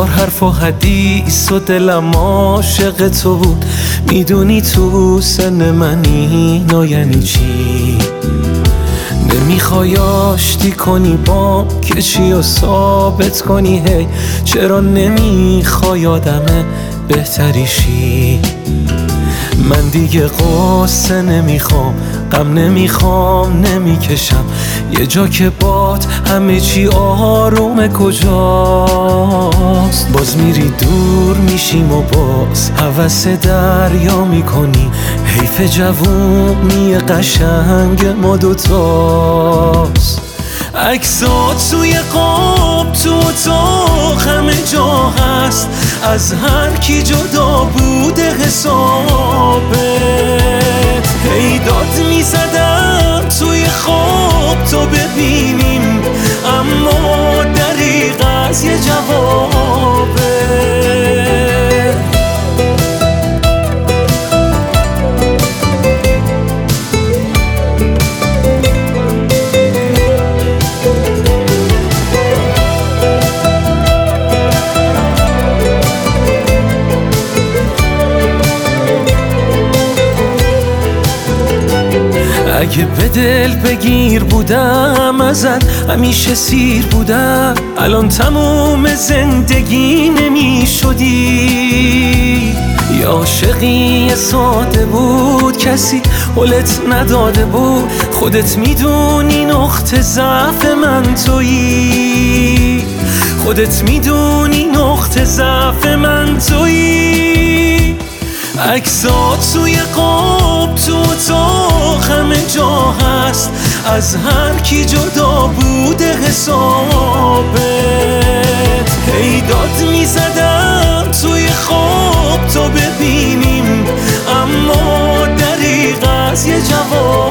1000 حرف و حدیث و دلم عاشق تو بود. میدونی تو سن منی نو یعنی چی؟ نمیخوای آشتی کنی با کشی و ثابت کنی هی چرا نمیخوای آدم بهتری شی؟ من دیگه قصه نمیخوام، غم نمیخوام، نمیکشم یه جا که باد همه چی آرومه. کجاست؟ باز میری دور میشیم و باز هوس دریا میکنی. حیف جوونی قشنگ ما دوتاست. عکسات توی قاب تو اتاق همه جا هست، از هر کی جدا بوده حسابت. هی داد میزدم توی خواب تو ببینیم، اما دریغ از یه جوابت. اگه به دل بگیر بودم ازت همیشه سیر بودم، الان تموم زندگی نمی شدی. یا عاشقی ساده بود کسی حلت نداده بود، خودت میدونی نقطه ضعف من تویی. خودت میدونی نقطه ضعف من تویی. عکسات توی قاب تو اتاق همه جا هست، از هر کی جدا بوده حسابت. هی داد میزدم توی خواب تو ببینیم، اما دریغ از یه جواب.